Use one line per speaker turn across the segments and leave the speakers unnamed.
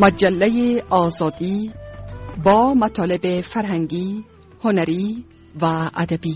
مجله آزادی با مطالب فرهنگی، هنری و ادبی.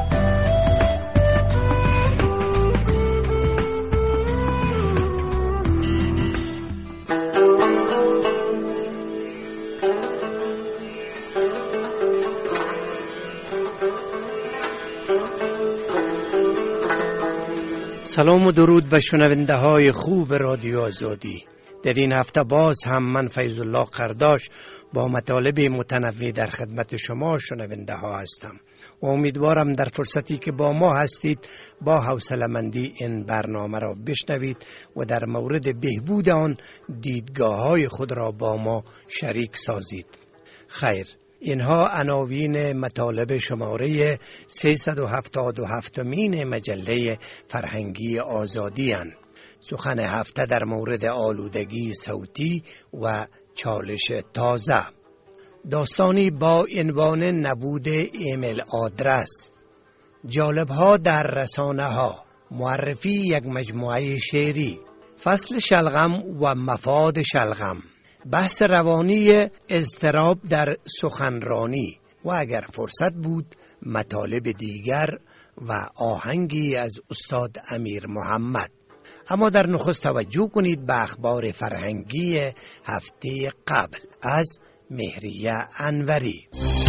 سلام و درود به شنونده های خوب رادیو آزادی. در این هفته باز هم من فیض الله قرداش با مطالب متنوع در خدمت شما شنونده ها هستم و امیدوارم در فرصتی که با ما هستید با حوصله‌مندی این برنامه را بشنوید و در مورد بهبود آن دیدگاه های خود را با ما شریک سازید. خیر، اینها عناوین مطالب شماره 377 مجله فرهنگی آزادی اند. سخن هفته در مورد آلودگی صوتی و چالش تازه. داستانی با عنوان نبود ایمیل آدرس، جالب‌ها در رسانه ها، معرفی یک مجموعه شعری، فصل شلغم و مفاد شلغم، بحث روانی اضطراب در سخنرانی و اگر فرصت بود مطالب دیگر و آهنگی از استاد امیر محمد. اما در نخست توجه کنید به اخبار فرهنگی هفته قبل از مهریه انوری.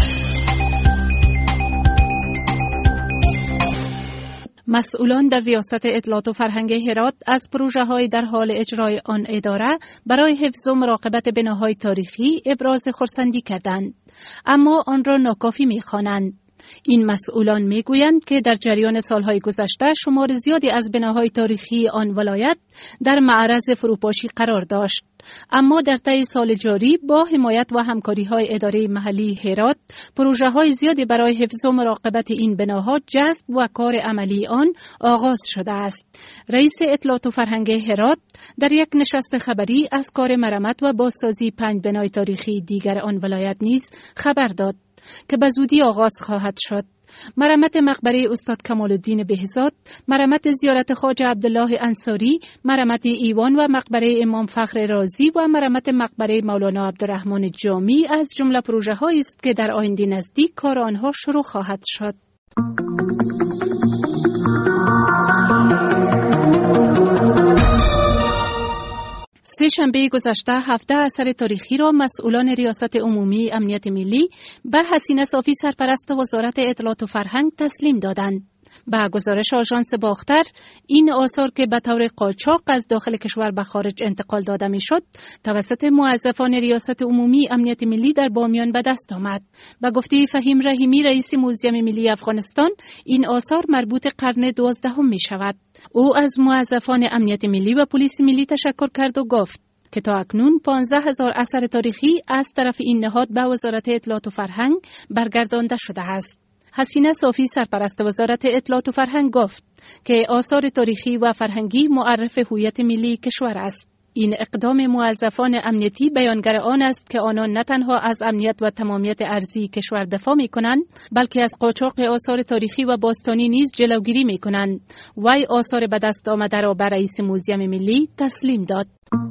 مسئولان در ریاست اطلاعات و فرهنگ هرات از پروژه‌های در حال اجرای آن اداره برای حفظ و مراقبت بناهای تاریخی ابراز خرسندی کردند، اما آن را ناکافی می‌خوانند. این مسئولان میگویند که در جریان سالهای گذشته شمار زیادی از بناهای تاریخی آن ولایت در معرض فروپاشی قرار داشت، اما در طی سال جاری با حمایت و همکاری‌های اداره محلی هرات پروژه‌های زیادی برای حفظ و مراقبت این بناها جذب و کار عملی آن آغاز شده است. رئیس اطلاعات و فرهنگ هرات در یک نشست خبری از کار مرمت و بازسازی 5 بنای تاریخی دیگر آن ولایت نیز خبر داد که به زودی آغاز خواهد شد. مرمت مقبره استاد کمال الدین بهزاد، مرمت زیارت خواجه عبدالله انصاری، مرمت ایوان و مقبره امام فخر رازی و مرمت مقبره مولانا عبدالرحمن جامی از جمله پروژه‌هایی است که در آینده نزدیک کار آنها شروع خواهد شد. سه شنبه گذشته 17 اثر تاریخی را مسئولان ریاست عمومی امنیت ملی به حسینه صافی سرپرست وزارت اطلاعات و فرهنگ تسلیم دادند. به گزارش آژانس باختر، این آثار که به طور قاچاق از داخل کشور به خارج انتقال داده میشد توسط موظفان ریاست عمومی امنیت ملی در بامیان به دست آمد. به گفته فهیم رحیمی رئیس موزیم ملی افغانستان، این آثار مربوط قرن 12 می شود. او از موظفان امنیت ملی و پلیس ملی تشکر کرد و گفت که تا اکنون 15,000 اثر تاریخی از طرف این نهاد به وزارت اطلاعات و فرهنگ برگردانده شده است. حسینه صافی سرپرست وزارت اطلاعات و فرهنگ گفت که آثار تاریخی و فرهنگی معرف هویت ملی کشور است. این اقدام موظفان امنیتی بیانگر آن است که آنان نه تنها از امنیت و تمامیت ارضی کشور دفاع می‌کنند، بلکه از قاچاق آثار تاریخی و باستانی نیز جلوگیری می‌کنند. وی آثار به دست آمده را به رئیس موزیم ملی تسلیم داد.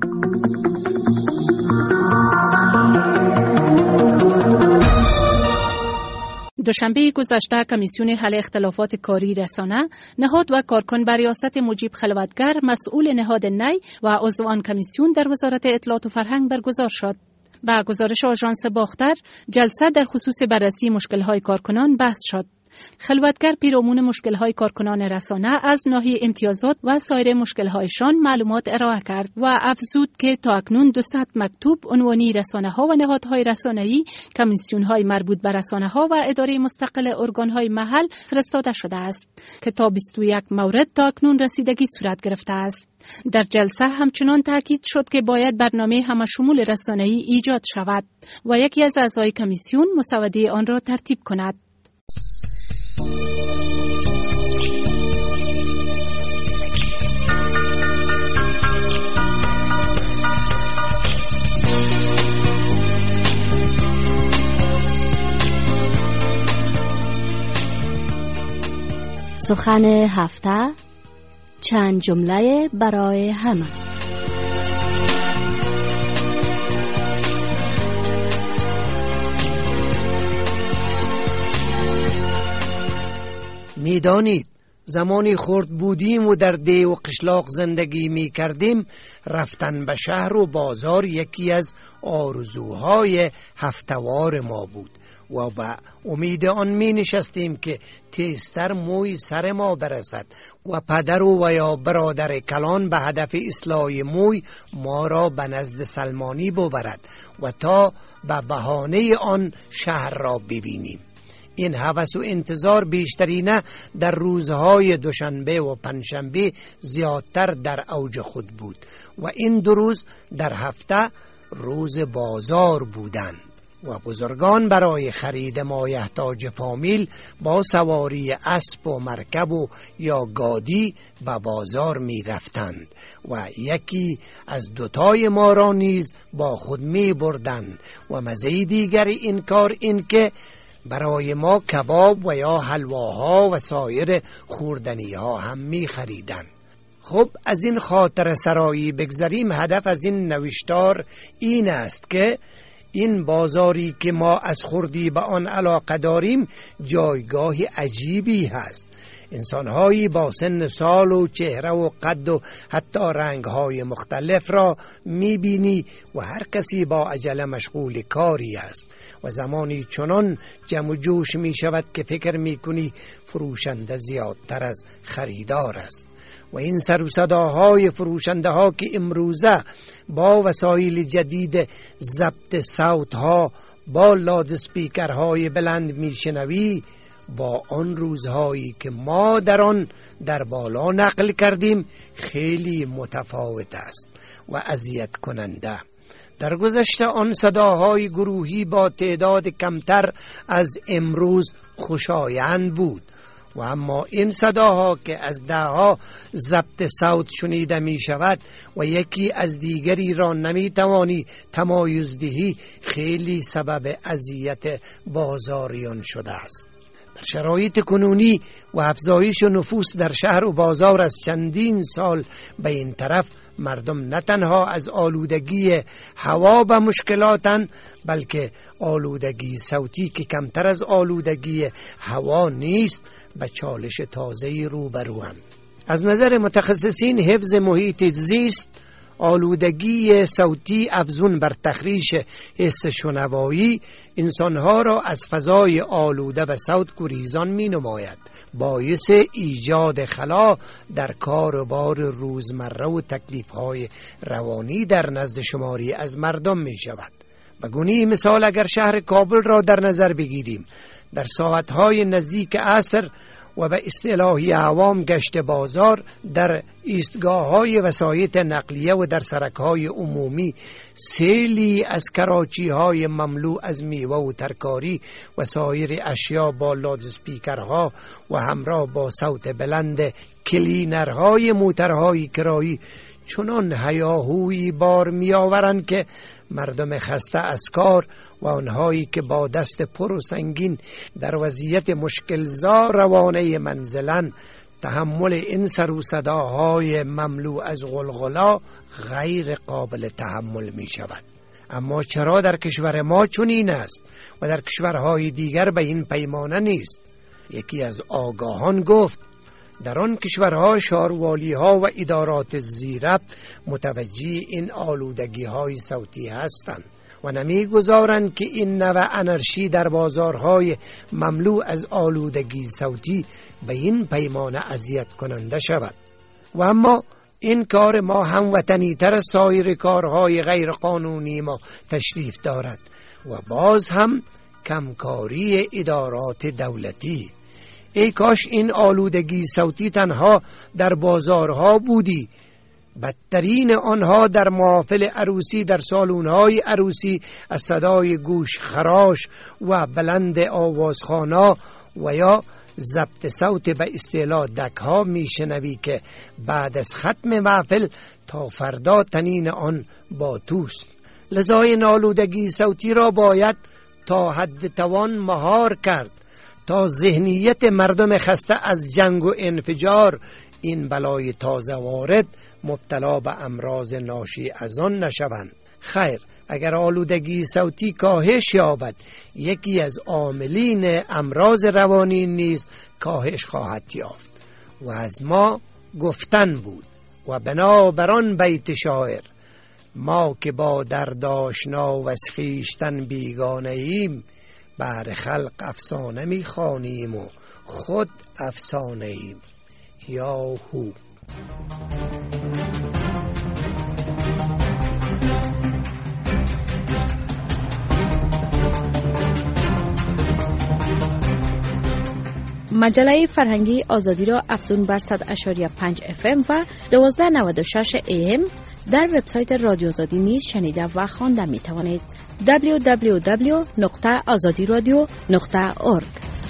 دوشنبه گذشته کمیسیون حل اختلافات کاری رسانه، نهاد و کارکن به ریاست مجیب خلوتگر مسئول نهاد نی و عضو آن کمیسیون در وزارت اطلاعات و فرهنگ برگزار شد. با گزارش آژانس باختر، جلسه در خصوص بررسی مشکل‌های کارکنان بحث شد. خلوتگر پیرامون مشکل‌های کارکنان رسانه از ناحیه امتیازات و سایر مشکل‌هایشان معلومات ارائه کرد و افزود که تا اکنون 200 مکتوب عنوانی رسانه‌ها و نهادهای رسانه‌ای، کمیسیون‌های مربوط به رسانه‌ها و اداره مستقل ارگان‌های محل فرستاده شده است که تا 21 مورد تا اکنون رسیدگی صورت گرفته است. در جلسه همچنان تاکید شد که باید برنامه همشمول رسانه‌ای ایجاد شود و یکی از اعضای کمیسیون مسوده آن را ترتیب کند.
سخن هفته، چند جمله برای همه.
میدانید زمانی خرد بودیم و در ده و قشلاق زندگی می کردیم، رفتن به شهر و بازار یکی از آرزوهای هفتوار ما بود و به امید آن می نشستیم که تیزتر موی سر ما برسد و پدر و یا برادر کلان به هدف اصلاح موی ما را به نزد سلمانی ببرد و تا به بهانه آن شهر را ببینیم. این هوس و انتظار بیشترینه در روزهای دوشنبه و پنجشنبه زیادتر در اوج خود بود و این 2 روز در هفته روز بازار بودند و بزرگان برای خرید مایحتاج فامیل با سواری اسب و مرکب و یا گادی به بازار می رفتند و یکی از 2 ما را نیز با خود می بردند و مزه دیگر این کار این که برای ما کباب و یا حلواها و سایر خوردنیها هم می خریدند. خب از این خاطر سرایی بگذریم. هدف از این نوشتار این است که این بازاری که ما از خردی به آن علاقه داریم جایگاه عجیبی هست. انسانهایی با سن سال و چهره و قد و حتی رنگهای مختلف را میبینی و هر کسی با عجله مشغول کاری است و زمانی چنان جمع و جوش می شود که فکر میکنی فروشنده زیادتر از خریدار است. و این سر و صداهای فروشنده ها که امروزه با وسایل جدید ضبط صوت ها با لاد اسپیکرهای بلند میشنوی با آن روزهایی که ما در آن در بالا نقل کردیم خیلی متفاوت است و اذیت کننده. در گذشته آن صداهای گروهی با تعداد کمتر از امروز خوشایند بود و اما این صداها که از دهها ضبط صوت شنیده می شود و یکی از دیگری را نمی توانی تمایز دهی خیلی سبب اذیت بازاریان شده است. در شرایط کنونی و افزایش نفوس در شهر و بازار از چندین سال به این طرف مردم نه تنها از آلودگی هوا به مشکلاتن بلکه آلودگی صوتی که کمتر از آلودگی هوا نیست به چالش تازه‌ای روبروند. از نظر متخصصین حفظ محیط زیست آلودگی صوتی افزون بر تخریش حس شنوایی انسانها را از فضای آلوده به صوت گریزان می نماید، باعث ایجاد خلا در کار و بار روزمره و تکلیف‌های روانی در نزد شماری از مردم می شود. به گونه مثال اگر شهر کابل را در نظر بگیریم، در ساعتهای نزدیک عصر و به اصطلاحی عوام گشت بازار در ایستگاه‌های وسایط نقلیه و در سرک‌های عمومی سیلی از کراچی‌های مملو از میوه و ترکاری و سایر اشیا با لاد اسپیکرها و همراه با صوت بلند کلینرهای موترهای کرایی چنان هیاهویی بار می‌آورند که مردم خسته از کار و آنهایی که با دست پر و سنگین در وضعیت مشکلزا روانه منزلن تحمل این سر و صداهای مملو از غلغلا غیر قابل تحمل می شود. اما چرا در کشور ما چنین است و در کشورهای دیگر به این پیمانه نیست؟ یکی از آگاهان گفت در آن کشورها شاروالی‌ها و ادارات زیربط متوجه این آلودگی‌های صوتی هستند و نمی‌گذارند که این نوع انرژی در بازارهای مملو از آلودگی صوتی به این پیمانه اذیت کننده شود. و اما این کار ما هموطنی‌تر از سایر کارهای غیر قانونی ما تشریف دارد و باز هم کمکاری ادارات دولتی. ای کاش این آلودگی صوتی تنها در بازارها بودی، بدترین آنها در محافل عروسی، در سالون‌های عروسی از صدای گوش خراش و بلند آوازخوانا و یا ضبط صوت به اصطلاح دک‌ها میشنوی که بعد از ختم محفل تا فردا تنین آن با توست. لذا این آلودگی صوتی را باید تا حد توان مهار کرد تا ذهنیت مردم خسته از جنگ و انفجار این بلای تازه وارد مبتلا به امراض ناشی از آن نشوند. خیر، اگر آلودگی صوتی کاهش یابد، یکی از عاملین امراض روانی نیز کاهش خواهد یافت. و از ما گفتن بود و بنابران بیت شاعر: ما که با درد آشنا و از خویشتن بیگانه ایم، بر خلق افسانه می خوانیم و خود افسانه ایم. یاهو.
مجله فرهنگی آزادی را افزون بر 100.5 FM و 1296 AM در وبسایت رادیو آزادی نیز شنیده و خوانده می توانید. www.azadiradio.org.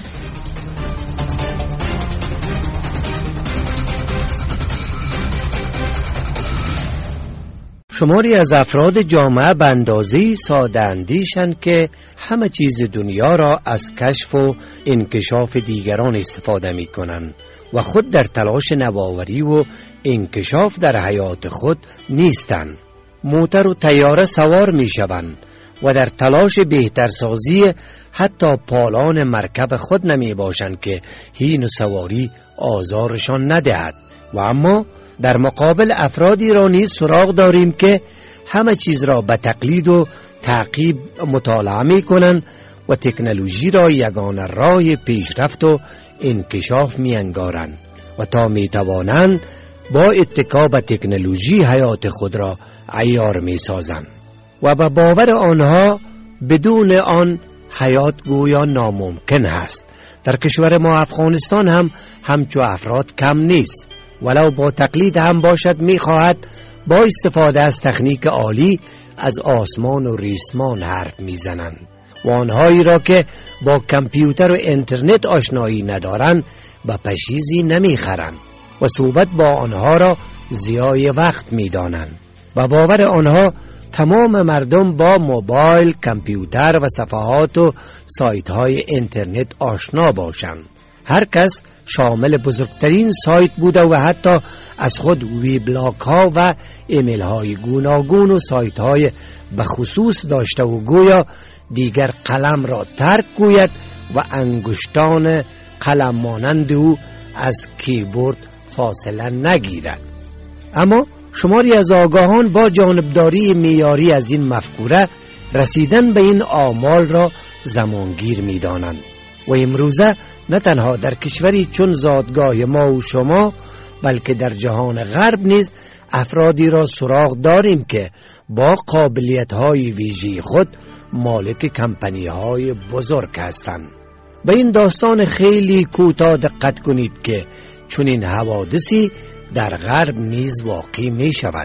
شماری از افراد جامعه به اندازه‌ای ساده اندیشند که همه چیز دنیا را از کشف و انکشاف دیگران استفاده می کنند و خود در تلاش نوآوری و انکشاف در حیات خود نیستند. موتر و طیاره سوار می شوند و در تلاش بهترسازی حتی پالان مرکب خود نمی باشند که هین و سواری آزارشان ندهد. و اما در مقابل افرادی را نیز سراغ داریم که همه چیز را به تقلید و تعقیب مطالعه می کنند و تکنولوژی را یگانه راه پیشرفت و انکشاف می انگارند و تا می توانند با اتکا به تکنولوژی حیات خود را عیار می سازند و به باور آنها بدون آن حیات گویا ناممکن است. در کشور ما افغانستان هم همچو افراد کم نیست، ولو با تقلید هم باشد می خواهد با استفاده از تکنیک عالی از آسمان و ریسمان حرف می زنند و آنهایی را که با کامپیوتر و اینترنت آشنایی ندارند به پشیزی نمی خرند و صحبت با آنها را ضیاع وقت می دانند. و باور آنها تمام مردم با موبایل، کامپیوتر و صفحات و سایت های اینترنت آشنا باشند. هر کس شامل بزرگترین سایت بوده و حتی از خود ویبلاگ ها و ایمیل های گوناگون و سایت های بخصوص داشته و گویا دیگر قلم را ترک گوید و انگشتان قلم مانند او از کیبورد فاصله نگیرد. اما شماری از آگاهان با جانبداری معیاری از این مفکوره رسیدن به این آمال را زمانگیر می دانند و امروزه نه تنها در کشوری چون زادگاه ما و شما بلکه در جهان غرب نیز افرادی را سراغ داریم که با قابلیت‌های ویژه خود مالک کمپانی‌های بزرگ هستند. به این داستان خیلی کوتاه دقت کنید که چون این حوادثی در غرب نیز واقع می شود.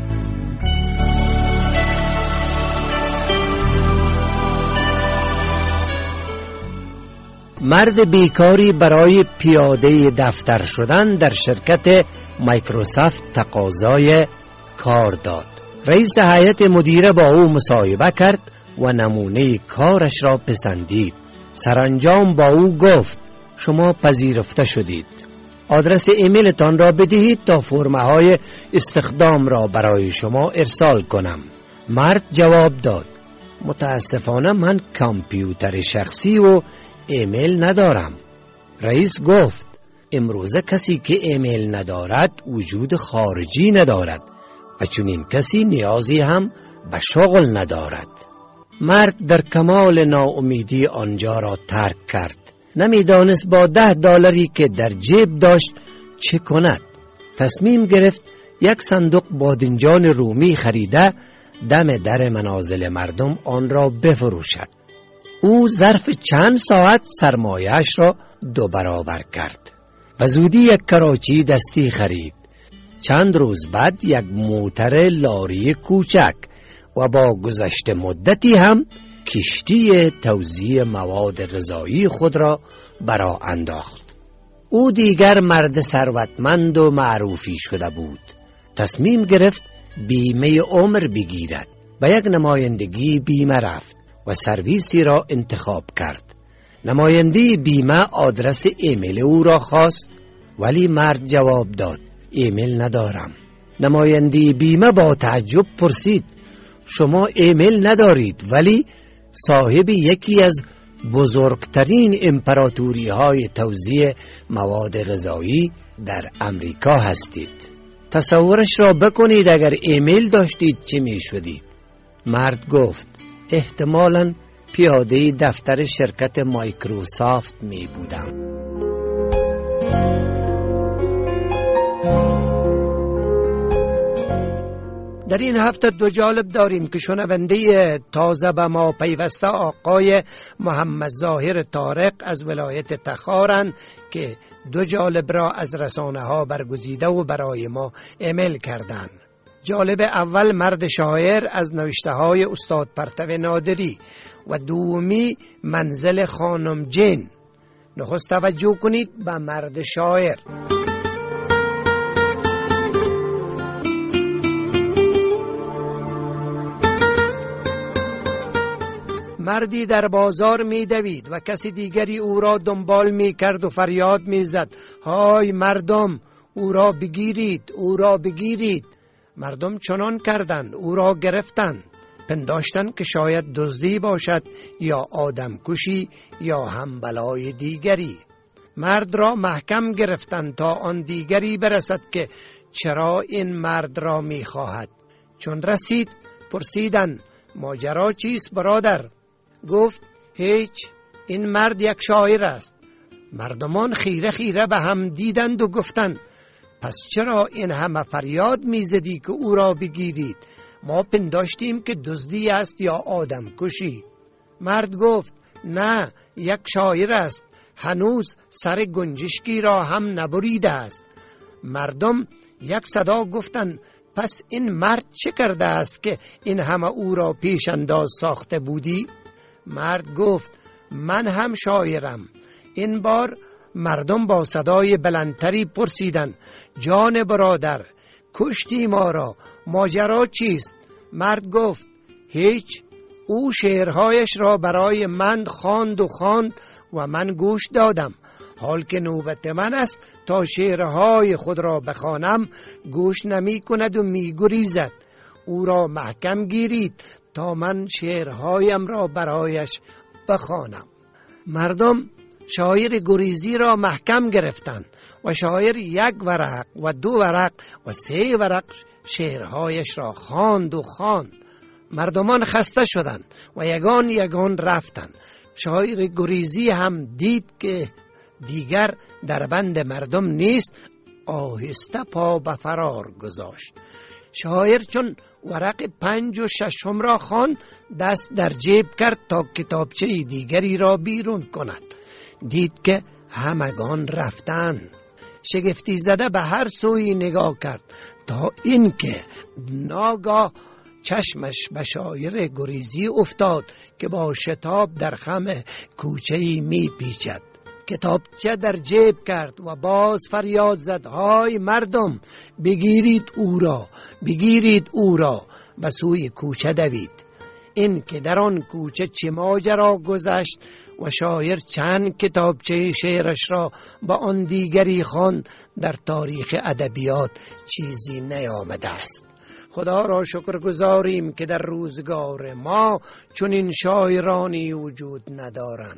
مرد بیکاری برای پیاده دفتر شدن در شرکت مایکروسافت تقاضای کار داد. رئیس هیئت مدیره با او مصاحبه کرد و نمونه کارش را پسندید. سرانجام با او گفت: شما پذیرفته شدید. آدرس ایمیلتان را بدهید تا فرم‌های استخدام را برای شما ارسال کنم. مرد جواب داد: متاسفانه من کامپیوتر شخصی و ایمیل ندارم. رئیس گفت: امروزه کسی که ایمیل ندارد وجود خارجی ندارد و چون این کسی نیازی هم به شغل ندارد. مرد در کمال ناامیدی آنجا را ترک کرد. نمیدانست با $10 که در جیب داشت چه کند. تصمیم گرفت یک صندوق بادنجان رومی خریده دم در منازل مردم آن را بفروشد. او ظرف چند ساعت سرمایه‌اش را 2 برابر کرد و زودی یک کراچی دستی خرید. چند روز بعد یک موتر لاری کوچک و با گذشت مدتی هم کشتی توزیع مواد غذایی خود را برآ انداخت. او دیگر مرد ثروتمند و معروفی شده بود. تصمیم گرفت بیمه عمر بگیرد. به یک نمایندگی بیمه رفت و سرویسی را انتخاب کرد. نماینده بیمه آدرس ایمیل او را خواست ولی مرد جواب داد: ایمیل ندارم. نماینده بیمه با تعجب پرسید: شما ایمیل ندارید ولی صاحب یکی از بزرگترین امپراتوری های توزیع مواد غذایی در امریکا هستید. تصورش را بکنید اگر ایمیل داشتید چه می شدید؟ مرد گفت احتمالاً پیاده دفتر شرکت مایکروسافت می بودم. در این هفته دو جالب داریم که شنونده تازه به ما پیوسته آقای محمد ظاهر طارق از ولایت تخارن که دو جالب را از رسانه ها برگزیده و برای ما ایمیل کردند. جالب اول مرد شاعر از نوشته های استاد پرتو نادری و دومی منزل خانم جین. نخست توجه کنید به مرد شاعر. مردی در بازار می دوید و کسی دیگری او را دنبال می کرد و فریاد می زد های مردم او را بگیرید، او را بگیرید. مردم چنان کردند، او را گرفتند، پنداشتند که شاید دزدی باشد یا آدم کشی یا هم بلای دیگری. مرد را محکم گرفتند تا آن دیگری برسد که چرا این مرد را می خواهد. چون رسید پرسیدند ماجرا چیست برادر؟ گفت هیچ، این مرد یک شاعر است. مردمان خیره خیره به هم دیدند و گفتند پس چرا این همه فریاد میزدی که او را بگیرید؟ ما پنداشتیم که دزدی است یا آدم کشی. مرد گفت نه، یک شاعر است، هنوز سر گنجشکی را هم نبریده است. مردم یک صدا گفتند پس این مرد چه کرده است که این همه او را پیش انداز ساخته بودی؟ مرد گفت من هم شاعرم. این بار مردم با صدای بلندتری پرسیدند جان برادر کشتی ما را، ماجرا چیست؟ مرد گفت هیچ، او شعرهایش را برای من خواند و من گوش دادم. حال که نوبت من است تا شعرهای خود را بخوانم گوش نمی کند و می گریزد. او را محکم گیرید تا من شعرهایم را برایش بخوانم. مردم شاعر گریزی را محکم گرفتند و شاعر یک ورق و دو ورق و سه ورق شعرهایش را خواند. مردمان خسته شدند و یگان رفتند. شاعر گریزی هم دید که دیگر در بند مردم نیست، آهسته پا به فرار گذاشت. شاعر چون ورق 5 و 6 را خواند دست در جیب کرد تا کتابچه دیگری را بیرون کند. دید که همگان رفتند. شگفتی زده به هر سوی نگاه کرد تا اینکه ناگاه چشمش به شاعر گریزی افتاد که با شتاب در خم کوچه‌ای می پیچد. کتابچه در جیب کرد و باز فریاد زد های مردم بگیرید او را. به سوی کوچه دوید. این که در آن کوچه چه ماجرا گذشت و شاعر چند کتابچه شعرش را با آن دیگری خواند در تاریخ ادبیات چیزی نیامده است. خدا را شکر گزاریم که در روزگار ما چنین شاعرانی وجود ندارند.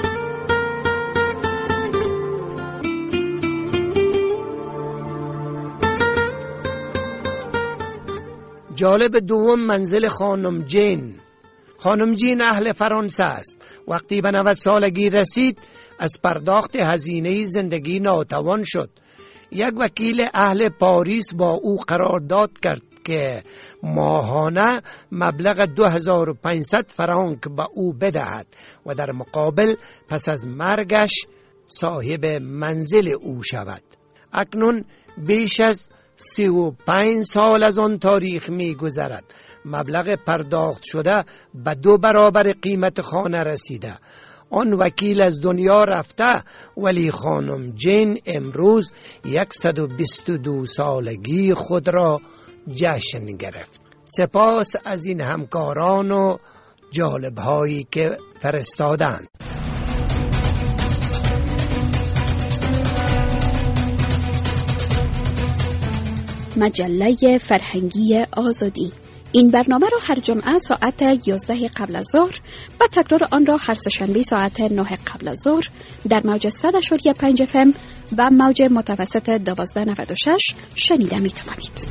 جالب دوم منزل خانم جین. خانم جین اهل فرانسه است. وقتی به 90 سالگی رسید از پرداخت هزینه زندگی ناتوان شد. یک وکیل اهل پاریس با او قرارداد کرد که ماهانه مبلغ 2500 فرانک به او بدهد و در مقابل پس از مرگش صاحب منزل او شود. اکنون بیش از 35 سال از آن تاریخ می گذرد. مبلغ پرداخت شده به 2 برابر قیمت خانه رسیده. آن وکیل از دنیا رفته ولی خانم جین امروز 122 سالگی خود را جشن گرفت. سپاس از این همکاران و جالب‌هایی که فرستادند.
مجله فرهنگی آزادی،
این برنامه را هر جمعه ساعت 11 قبل از ظهر و تکرار آن را هر سه‌شنبه ساعت 9 قبل از ظهر در موج 100.5 FM و موج متوسط 1296 شنیده می توانید.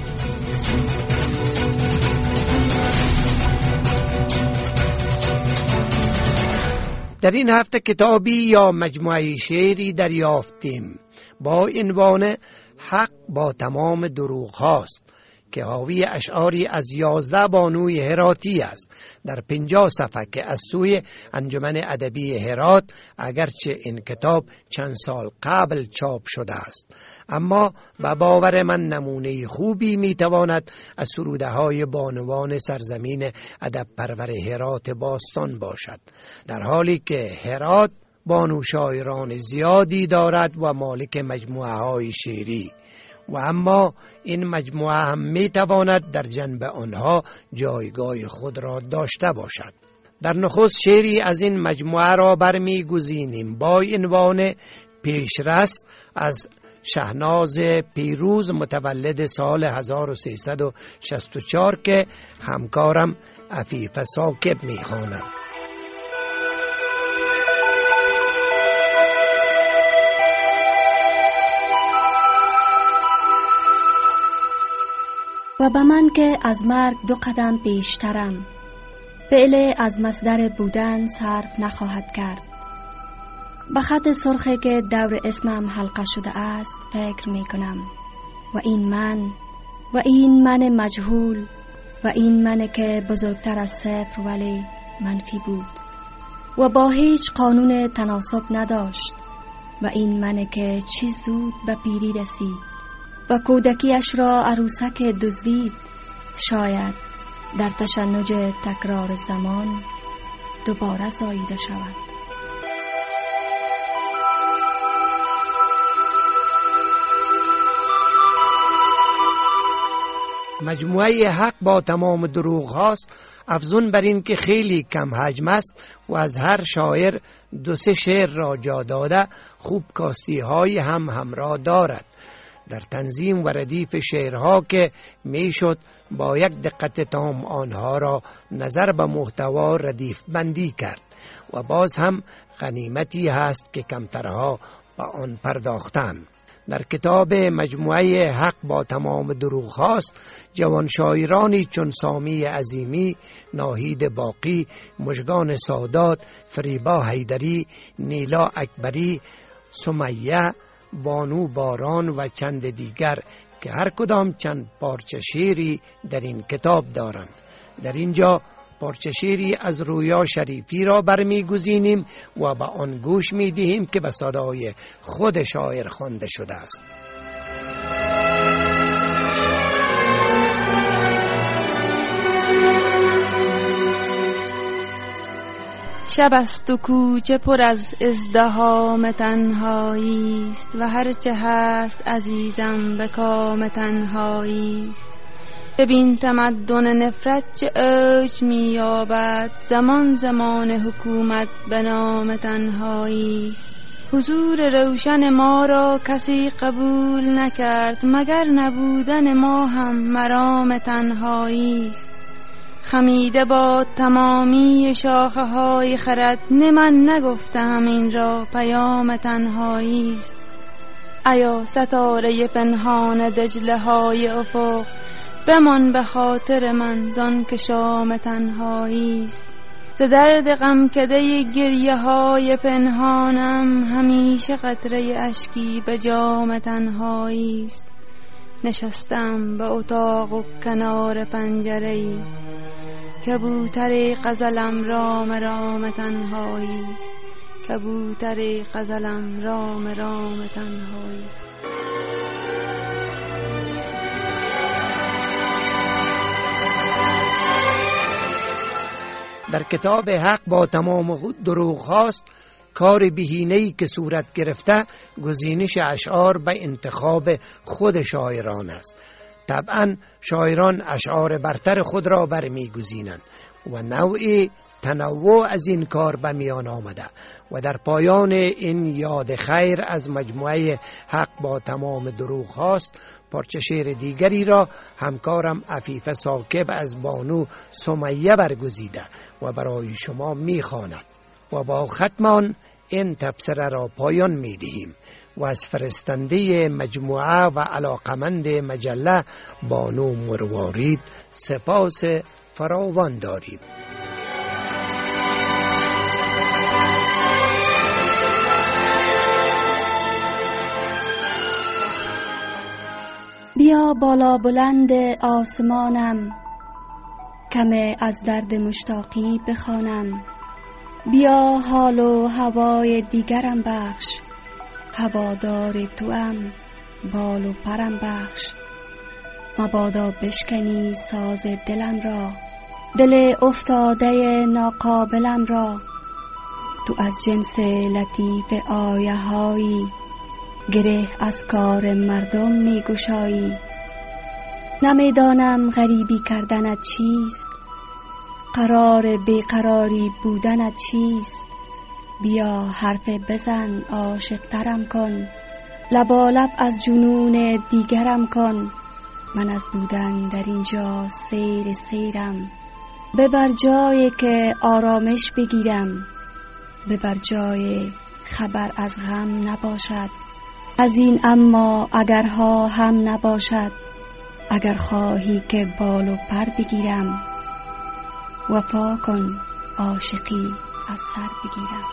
در این هفته کتابی یا مجموعه شعری دریافتیم با عنوان حق با تمام دروغ هاست که حاوی اشعاری از 11 بانوی هراتی است در 50 صفحه که از سوی انجمن ادبی هرات، اگرچه این کتاب چند سال قبل چاپ شده است، اما به باور من نمونه خوبی میتواند از سروده های بانوان سرزمین ادب پرور هرات باستان باشد، در حالی که هرات بانو شاعران زیادی دارد و مالک مجموعه های شعری، و اما این مجموعه هم می تواند در جنب آنها جایگاه خود را داشته باشد. در نخست شعری از این مجموعه را برمی گزینیم با عنوان پیشرس از شهناز پیروز متولد سال 1364 که همکارم عفیف ثاقب می خواند.
و به من که از مرگ 2 قدم پیشترم، فعل از مصدر بودن صرف نخواهد کرد. به خط سرخی که دور اسمم حلقه شده است فکر می کنم و این من مجهول و این من که بزرگتر از 0 ولی منفی بود و با هیچ قانون تناسب نداشت و این من که چی زود به پیری رسید و کودکیش را عروسک دزدید، شاید در تشنج تکرار زمان دوباره زاییده شود.
مجموعه حق با تمام دروغ هاست افزون بر این که خیلی کم حجم است و از هر شاعر 2-3 شعر را جا داده خوب کاستی های هم همراه دارد. در تنظیم و ردیف شعرها که میشد با یک دقت تام آنها را نظر به محتوا ردیف بندی کرد و باز هم غنیمتی هست که کمترها به آن پرداختند. در کتاب مجموعه حق با تمام دروغ هاست جوان شاعرانی چون سامی عظیمی، ناهید باقی، مژگان سادات، فریبا حیدری، نیلا اکبری، سمیه، بانو باران و چند دیگر که هر کدام چند پارچه شعری در این کتاب دارند. در اینجا پارچه شعری از رویا شریفی را برمیگزینیم و به آن گوش میدهیم که به صدای خود شاعر خوانده شده است.
شب است و کوچه پر از ازدحام تنهایی است و هر چه هست عزیزم به کام تنهایی است. ببین تمدن نفرت چه اوج می‌یابد، زمان حکومت به نام تنهایی است. حضور روشن ما را کسی قبول نکرد، مگر نبودن ما هم مرام تنهایی است. خمیده با تمامی شاخه های خرد، من نگفتم این را پیام تنهایی است. ایا ستاره پنهان دجله های افق، بمان به خاطر من زان که شام تنهایی است. ز درد غمکده گریه های پنهانم، همیشه قطره اشکی به جام تنهایی است. نشستم به اتاق و کنار پنجره‌ای، کبوتر غزلم رام تنهایی است. کبوتر غزلم رام تنهایی است.
در کتاب حق با تمام دروغ هاست کار بهینه‌ای که صورت گرفته گزینش اشعار به انتخاب خود شاعران است. طبعا شاعران اشعار برتر خود را برمیگزینند و نوعی تنوع از این کار به میان آمده و در پایان این یاد خیر از مجموعه حق با تمام دروغ هاست پارچه شعر دیگری را همکارم عفیفه ثاقب از بانو سمیه برگزیده و برای شما میخواند و با ختمان این تبصره را پایان میدهیم و از فرستنده مجموعه و علاقمند مجله بانو مروارید سپاس فراوان داریم.
بیا بالا بلند آسمانم، کمه از درد مشتاقی بخوانم. بیا حال و هوای دیگرم بخش، هوادار توام بال و پرم بخش. مبادا بشکنی ساز دلم را، دل افتاده ناقابلم را. تو از جنس لطیف آیه هایی، گره از کار مردم می گشایی. نمیدانم غریبی کردنت چیست، قرار بیقراری بودنت چیست. بیا حرف بزن عاشق ترم کن، لبالب از جنون دیگرم کن. من از بودن در اینجا سیرم، ببر جایی که آرامش بگیرم. ببر جای خبر از غم نباشد، از این اما اگرها هم نباشد. اگر خواهی که بال و پر بگیرم، وفا کن عاشقی از سر بگیرم.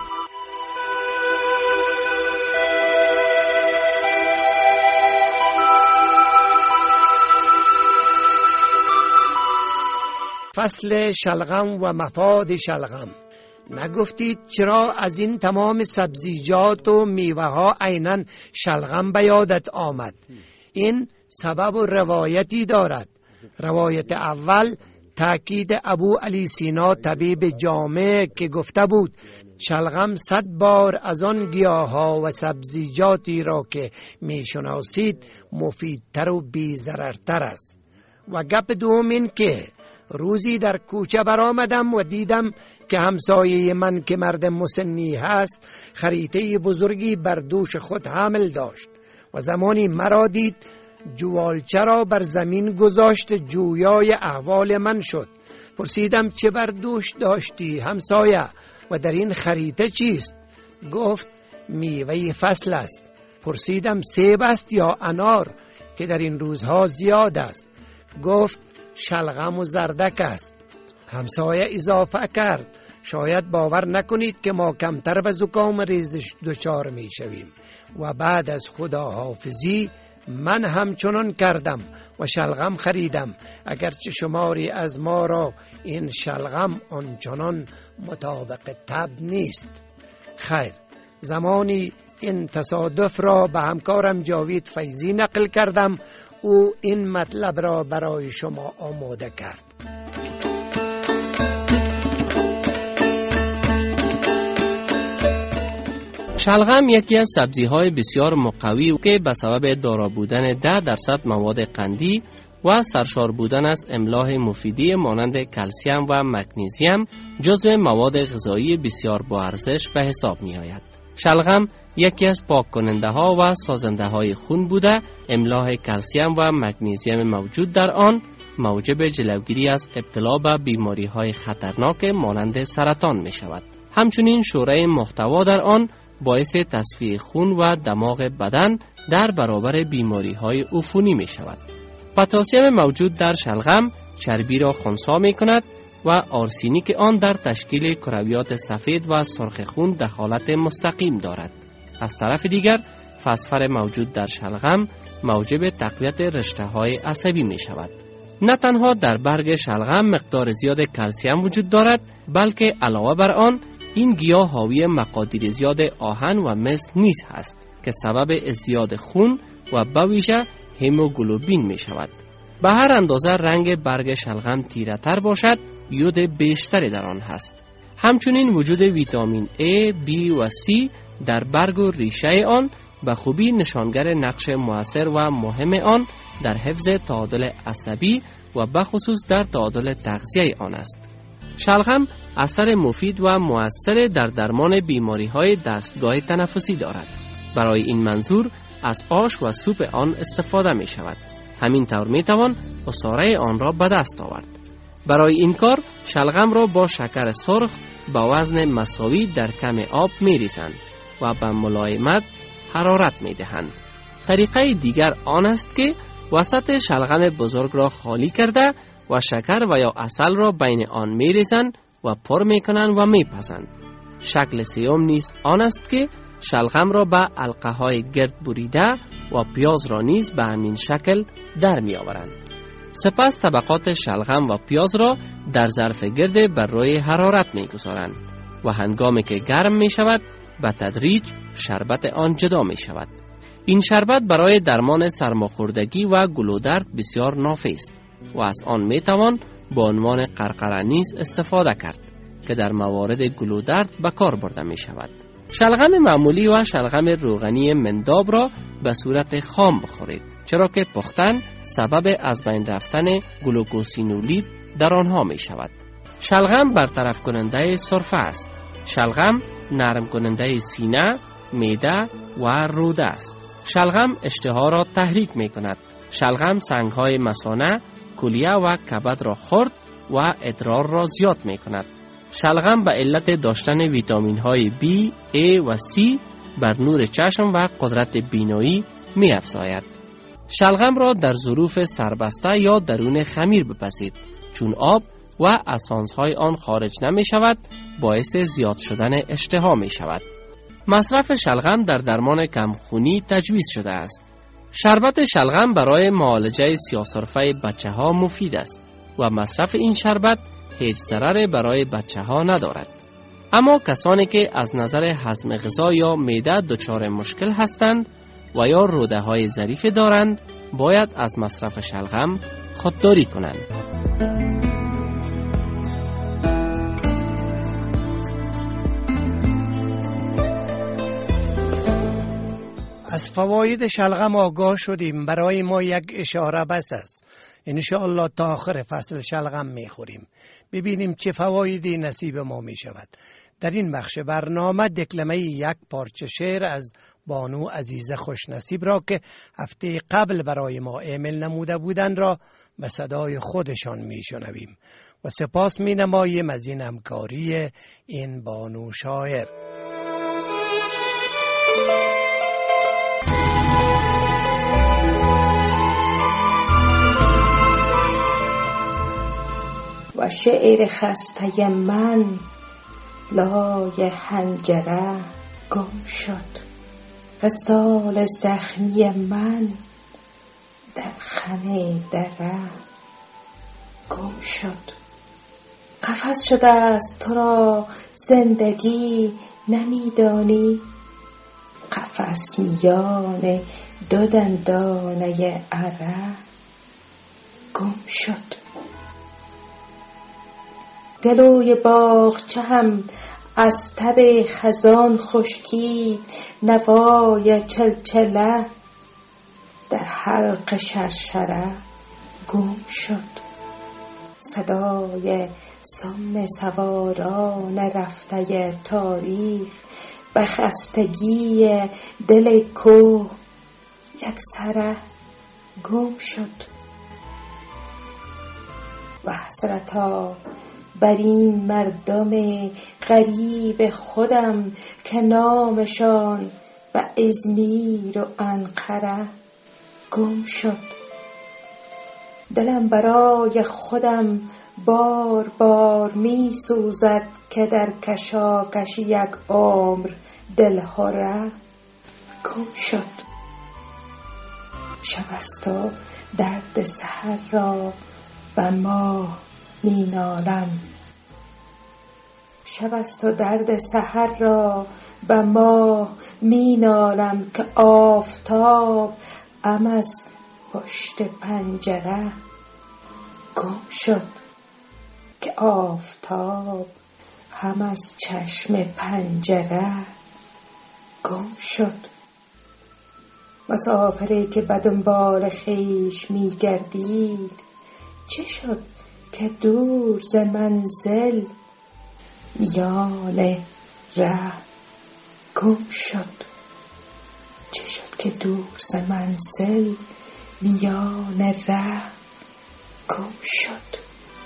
فصل شلغم و مفاد شلغم. نگفتید چرا از این تمام سبزیجات و میوه ها عیناً شلغم به یادت آمد؟ این سبب و روایتی دارد. روایت اول تأکید ابو علی سینا طبیب جامع که گفته بود شلغم 100 بار از آن گیاها و سبزیجاتی را که می شناسید مفیدتر و بی ضررتر است. و گپ دوم این که روزی در کوچه برآمدم و دیدم که همسایه من که مرد مسنی هست خریطه بزرگی بر دوش خود حامل داشت و زمانی مرا دید جوالچه را بر زمین گذاشت، جویای احوال من شد. پرسیدم چه بر دوش داشتی همسایه و در این خریطه چیست؟ گفت میوه فصل است. پرسیدم سیب است یا انار که در این روزها زیاد است؟ گفت شلغم و زردک است. همسایه اضافه کرد شاید باور نکنید که ما کمتر به زکام ریزش دچار می شویم. و بعد از خداحافظی من همچنان کردم و شلغم خریدم، اگرچه شماری از ما را این شلغم آنچنان مطابق طب نیست. خیر، زمانی این تصادف را به همکارم جاوید فیضی نقل کردم، او این مطلب را برای شما آماده کرد.
شلغم یکی از سبزی‌های بسیار مقوی که به سبب دارا بودن 10% مواد قندی و سرشار بودن از املاح مفیدی مانند کلسیم و مگنیزیم جزو مواد غذایی بسیار با ارزش به حساب می آید. شلغم یکی از پاک کننده ها و سازنده های خون بوده، املاح کلسیم و مگنیزیم موجود در آن موجب جلوگیری از ابتلا به بیماری های خطرناک مانند سرطان می شود. همچنین شوره محتوا در آن باعث تصفیه خون و دماغ بدن در برابر بیماری های عفونی می شود. پتاسیم موجود در شلغم چربی را خنثی می کند و آرسنیک آن در تشکیل کرویات سفید و سرخ خون دخالت مستقیم دارد. از طرف دیگر فسفر موجود در شلغم موجب تقویت رشته‌های عصبی می شود. نه تنها در برگ شلغم مقدار زیاد کلسیم وجود دارد، بلکه علاوه بر آن این گیاه حاوی مقادیر زیاد آهن و مس نیز هست که سبب ازدیاد خون و به ویژه هموگلوبین می شود. به هر اندازه رنگ برگ شلغم تیره تر باشد، یود بیشتری در آن هست. همچنین وجود ویتامین A، B و C در برگ و ریشه آن به خوبی نشانگر نقش مؤثر و مهم آن در حفظ تعادل عصبی و به خصوص در تعادل تغذیه آن است. شلغم اثر مفید و مؤثر در درمان بیماری‌های دستگاه تنفسی دارد. برای این منظور از آش و سوپ آن استفاده می شود. همین طور می توان عصاره آن را به دست آورد. برای این کار شلغم را با شکر سرخ با وزن مساوی در کم آب می ریزند و به ملایمت حرارت می دهند. طریقه دیگر آن است که وسط شلغم بزرگ را خالی کرده و شکر و یا عسل را بین آن می ریزند و پر می کنند و می پزند. شکل سیوم نیز آن است که شلغم را به حلقه های گرد بریده و پیاز را نیز به همین شکل در می آورند. سپس طبقات شلغم و پیاز را در ظرف گرد بر روی حرارت می گذارند و هنگامی که گرم می شود به تدریج شربت آن جدا می شود. این شربت برای درمان سرماخوردگی و گلودرد بسیار نافع است و از آن می توان به عنوان قرقره نیز استفاده کرد که در موارد گلودرد به کار برده می شود. شلغم معمولی و شلغم روغنی منداب را به صورت خام بخورید، چرا که پختن سبب از بین رفتن گلوکوسینولید در آنها می شود. شلغم برطرف کننده سرفه است. شلغم نرم کننده سینه، معده و روده است. شلغم اشتها را تحریک می کند. شلغم سنگ‌های مثانه، کلیه و کبد را خرد و ادرار را زیاد می کند. شلغم به علت داشتن ویتامین های B, A و C بر نور چشم و قدرت بینایی می افزاید. شلغم را در ظروف سربسته یا درون خمیر بپزید، چون آب و اسانس‌های آن خارج نمی شود باعث زیاد شدن اشتها می شود. مصرف شلغم در درمان کمخونی تجویز شده است. شربت شلغم برای معالجه سیاه‌سرفه بچه ها مفید است و مصرف این شربت هیچ ضرر برای بچه ها ندارد. اما کسانی که از نظر هضم غذا یا معده دچار مشکل هستند و یا روده های ظریف دارند باید از مصرف شلغم خودداری کنند.
از فواید شلغم آگاه شدیم. برای ما یک اشاره بس است. انشاءالله تا آخر فصل شلغم میخوریم، ببینیم چه فوایدی نصیب ما می شود. در این بخش برنامه دکلمه یک پارچه شعر از بانو عزیزه خوشنصیب را که هفته قبل برای ما ایمیل نموده بودن را به صدای خودشان می شنویم و سپاس می نماییم از این همکاری این بانو شاعر.
و شعر خسته من لای حنجره گم شد، غزال زخمی من در خم دره گم شد. قفس شده است تو را زندگی نمیدانی، قفس میان دو دندانه اره گم شد. گلوی باغچه هم از تب خزان خشکید، نوای چلچله در حلق شرشره گم شد. صدای سم سواران رفته تاریخ به خستگی دل کوه یک سره گم شد. و حسرتا بر این مردم غریب خودم که نامشان به ازمیر و انقره گم شد. دلم برای خودم بار بار می سوزد که در کشاکش یک عمر دلهره گم شد. شب است و درد سحر را به ماه می نالم، شب است و درد سحر را به ماه می نالم که آفتاب ام از پشت پنجره گم شد، که آفتاب هم از چشم پنجره گم شد. مسافری که به دنبال خویش می گردید چه شد که دور ز منزل میان ره گم شد. چه شد که دور ز منزل میان ره گم شد.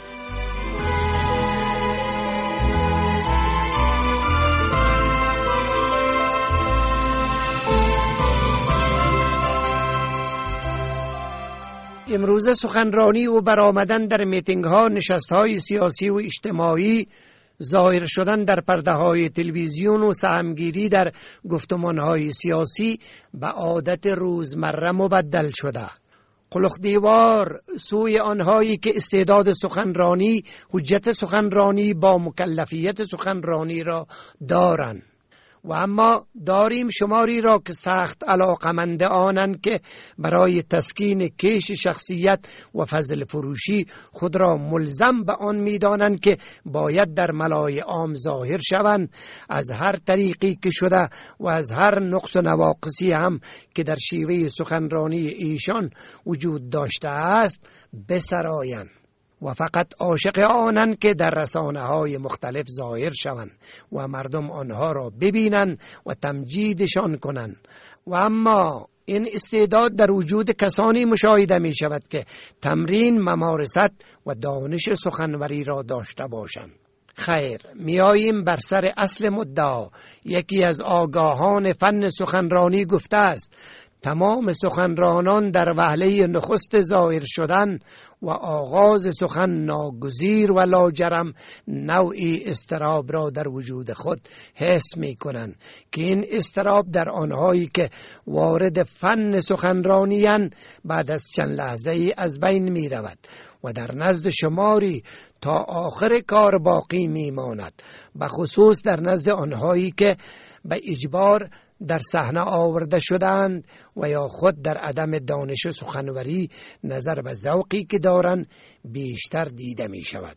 امروزه سخنرانی و برآمدن در میتینگ ها، نشست های سیاسی و اجتماعی، ظاهر شدن در پرده های تلویزیون و سهمگیری در گفتمان های سیاسی به عادت روزمره مبدل شده. قلخ دیوار سوی آنهایی که استعداد سخنرانی، حجت سخنرانی با مکلفیت سخنرانی را دارند. و اما داریم شماری را که سخت علاقمند آنند که برای تسکین کیش شخصیت و فضل فروشی خود را ملزم به آن می‌دانند که باید در ملای عام ظاهر شوند، از هر طریقی که شده و از هر نقص و نواقصی هم که در شیوه سخنرانی ایشان وجود داشته است بسرایند و فقط عاشق آنند که در رسانه‌های مختلف ظاهر شوند و مردم آنها را ببینند و تمجیدشان کنند. و اما این استعداد در وجود کسانی مشاهده می شود که تمرین، ممارست و دانش سخنوری را داشته باشند. خیر، میاییم بر سر اصل مدعا. یکی از آگاهان فن سخنرانی گفته است تمام سخنرانان در وهله نخست ظاهر شدن و آغاز سخن ناگزیر و لاجرم نوعی اضطراب را در وجود خود حس می کنند که این اضطراب در آنهایی که وارد فن سخنرانی اند بعد از چند لحظه از بین می رود و در نزد شماری تا آخر کار باقی می ماند، به خصوص در نزد آنهایی که به اجبار در صحنه آورده شدند و یا خود در عدم دانش سخنوری نظر به ذوقی که دارند بیشتر دیده می شود.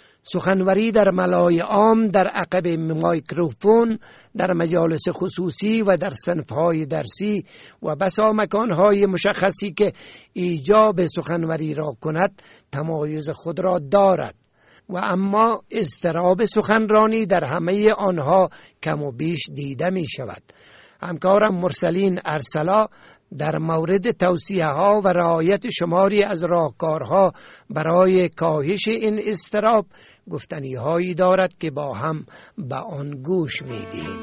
سخنوری در ملای عام، در عقب میکروفون، در مجالس خصوصی و در صنفهای درسی و بسا مکانهای مشخصی که ایجاب سخنوری را کند تمایز خود را دارد و اما اضطراب سخنرانی در همه آنها کم و بیش دیده می شود. همکارم مرسلین ارسلا در مورد توصیه ها و رعایت شماری از راهکارها برای کاهش این اضطراب گفتنی هایی دارد که با هم به آن گوش می دهیم.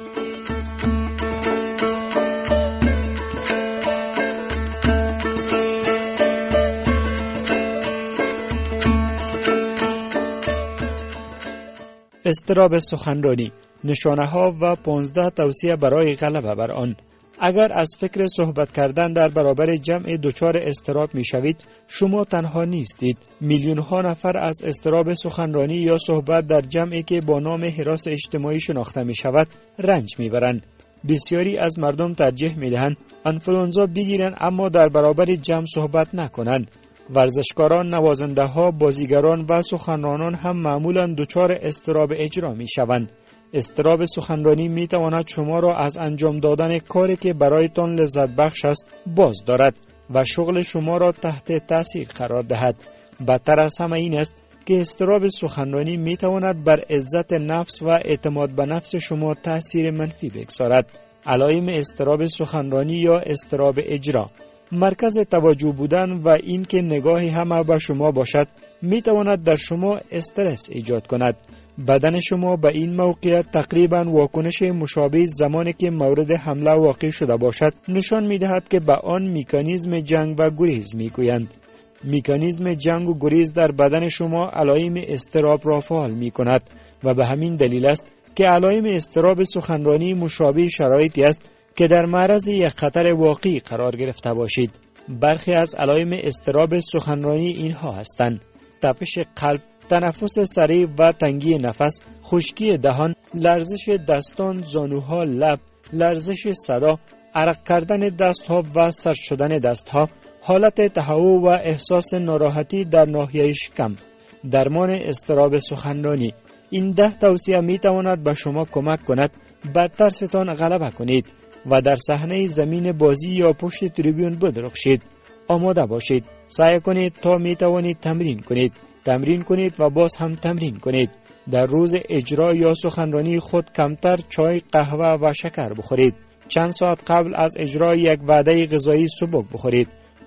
اضطراب سخنرانی، نشانه ها و 15 توصیه برای غلبه بر آن. اگر از فکر صحبت کردن در برابر جمع دچار اضطراب می شوید، شما تنها نیستید. میلیون ها نفر از اضطراب سخنرانی یا صحبت در جمعی که با نام هراس اجتماعی شناخته می شود رنج می برند. بسیاری از مردم ترجیح می دهند آنفلوانزا بگیرند اما در برابر جمع صحبت نکنند. ورزشکاران، نوازنده ها، بازیگران و سخنرانان هم معمولاً دچار اضطراب اجرا می شوند. اضطراب سخنرانی می تواند شما را از انجام دادن کاری که برایتان لذت بخش است باز دارد و شغل شما را تحت تاثیر قرار دهد. بدتر از همه این است که اضطراب سخنرانی می تواند بر عزت نفس و اعتماد به نفس شما تاثیر منفی بگذارد. علائم اضطراب سخنرانی یا اضطراب اجرا: مرکز توجه بودن و این که نگاه همه به شما باشد می تواند در شما استرس ایجاد کند. بدن شما به این موقعیت تقریباً واکنش مشابه زمانی که مورد حمله واقع شده باشد نشان می دهد که به آن مکانیزم جنگ و گریز می گویند. مکانیزم جنگ و گریز در بدن شما علائم اضطراب را فعال می کند و به همین دلیل است که علائم اضطراب سخنرانی مشابه شرایطی است که در معرض یک خطر واقعی قرار گرفته باشید. برخی از علائم اضطراب سخنرانی اینها هستند: تپش قلب، تنفس سریع و تنگی نفس، خشکی دهان، لرزش دستان، زانوها، لب، لرزش صدا، عرق کردن دستها و سرد شدن دستها، حالت تهوع و احساس ناراحتی در ناحیه شکم. درمان اضطراب سخنرانی: این 10 توصیه می تواند به شما کمک کند بر ترستان غلبه کنید و در صحنه زمین بازی یا پشت تریبیون بدرخشید. آماده باشید. سعی کنید تا می توانید تمرین کنید. تمرین کنید و باز هم تمرین کنید. در روز اجرا یا سخنرانی خود کمتر چای، قهوه و شکر بخورید. چند ساعت قبل از اجرا یک وعده غذایی سبک بخورید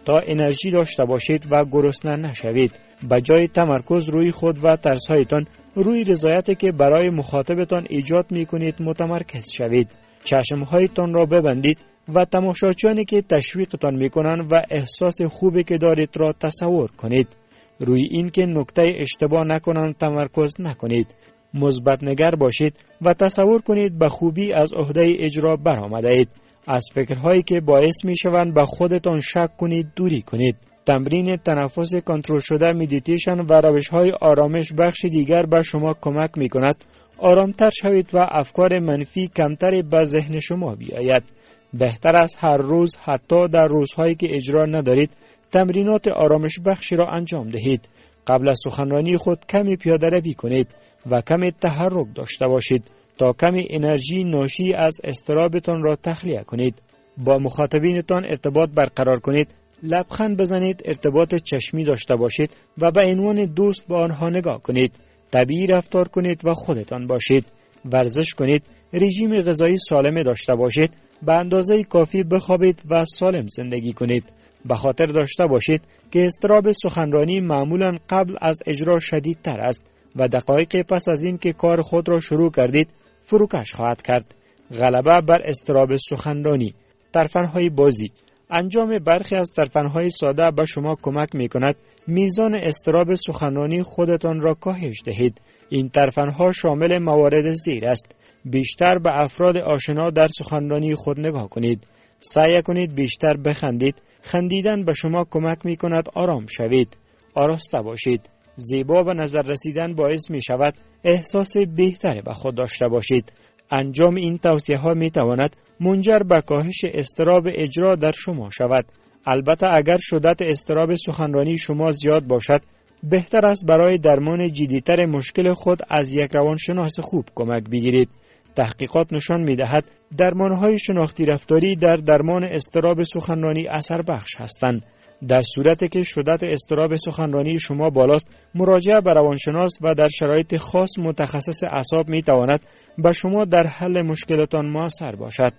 تا انرژی داشته باشید و گرسنه نشوید. به جای تمرکز روی خود و ترس‌هایتان، روی رضایتی که برای مخاطبتان ایجاد می‌کنید متمرکز شوید. چشم‌هایتان را ببندید و تماشاچیانی که تشویقتان می‌کنند و احساس خوبی که دارید را تصور کنید. روی این که نکته اشتباه نکنند تمرکز نکنید. مثبت نگر باشید و تصور کنید به خوبی از عهده اجرا برآمدید. از فکرهایی که باعث می‌شوند به خودتان شک کنید دوری کنید. تمرین تنفس کنترل شده مدیتیشن و روش‌های آرامش بخش دیگر به شما کمک می‌کند آرامتر شوید و افکار منفی کمتر به ذهن شما بیاید. بهتر است هر روز، حتی در روزهایی که اجرا ندارید، تمرینات آرامش بخشی را انجام دهید. قبل از سخنرانی خود کمی پیاده روی کنید و کمی تحرک داشته باشید تا کمی انرژی ناشی از اضطرابتان را تخلیه کنید. با مخاطبینتان ارتباط برقرار کنید، لبخند بزنید، ارتباط چشمی داشته باشید و به عنوان دوست به آنها نگاه کنید. طبیعی رفتار کنید و خودتان باشید. ورزش کنید، رژیم غذایی سالم داشته باشید، به اندازه کافی بخوابید و سالم زندگی کنید. به خاطر داشته باشید که اضطراب سخنرانی معمولاً قبل از اجرا شدیدتر است و دقایق پس از این که کار خود را شروع کردید فروکش خواهد کرد. غلبه بر اضطراب سخنرانی. ترفندهای بازی. انجام برخی از ترفندهای ساده به شما کمک می کند میزان اضطراب سخنرانی خودتان را کاهش دهید. این ترفندها شامل موارد زیر است. بیشتر به افراد آشنا در سخنرانی خود نگاه کنید. سعی کنید بیشتر بخندید. خندیدن به شما کمک می کند آرام شوید. آراسته باشید. زیبا به نظر رسیدن باعث می شود احساس بهتری به خود داشته باشید. انجام این توصیه ها می تواند منجر به کاهش اضطراب اجرا در شما شود. البته اگر شدت اضطراب سخنرانی شما زیاد باشد، بهتر است برای درمان جدی‌تر مشکل خود از یک روانشناس خوب کمک بگیرید. تحقیقات نشان می دهد درمانهای شناختی رفتاری در درمان اضطراب سخنرانی اثر بخش هستند. در صورتی که شدت اضطراب سخنرانی شما بالاست، مراجعه به روانشناس و در شرایط خاص متخصص اعصاب می تواند به شما در حل مشکلتان موثر باشد.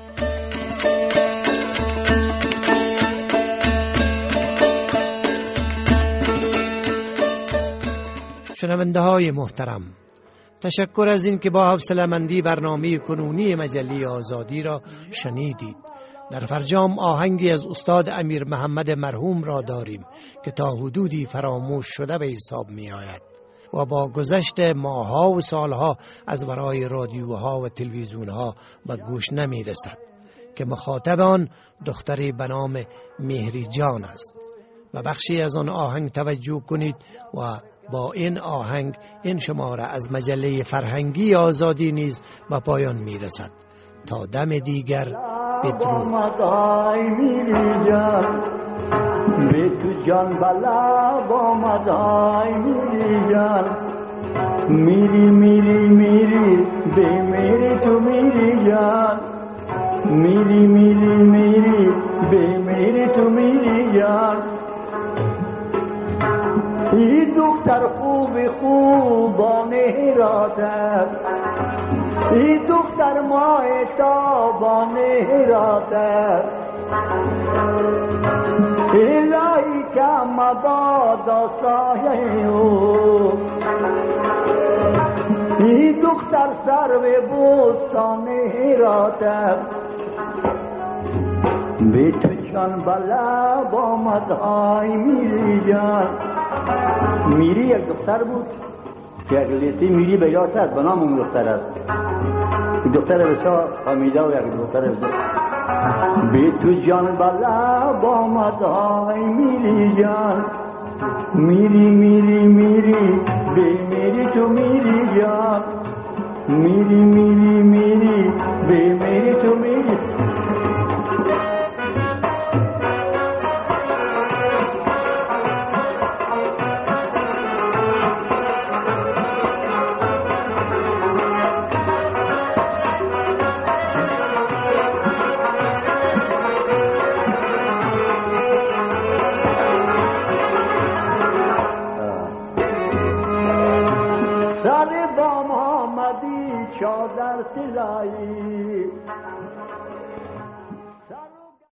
شنونده های محترم، تشکر از این که با حوصله‌مندی برنامه کنونی مجله آزادی را شنیدید. در فرجام آهنگی از استاد امیر محمد مرحوم را داریم که تا حدودی فراموش شده به حساب می آید و با گذشت ماه‌ها و سالها از برای رادیوها و تلویزیونها به گوش نمی رسد که مخاطب آن دختری به نام مهری جان است. و بخشی از آن آهنگ توجه کنید و با این آهنگ این شماره از مجله فرهنگی آزادی نیز به پایان می رسد. تا دم دیگر بدرود.
به تو جان بلا با مدای میری جان، میری میری میری به میری تو میری جان، میری میری میری به میری تو میری جان. ای دختر خوب خوبانه رات است، ای دختر ماه تابانه رات است. الهی که مبادا سایه او، ای دختر سرو بوستانه رات است. به تو جان بلا با مدهای میری جان. میری یک دختر بود که یک لیستی میری به یاد است، به نام اون دختر است. یک دختر بسیار حمیده و یک دختر بسیار. به تو جان بلا با مدهای میری جان، میری میری میری به میری تو میری جان، میری میری میری به میری تو میری. چادر سلایی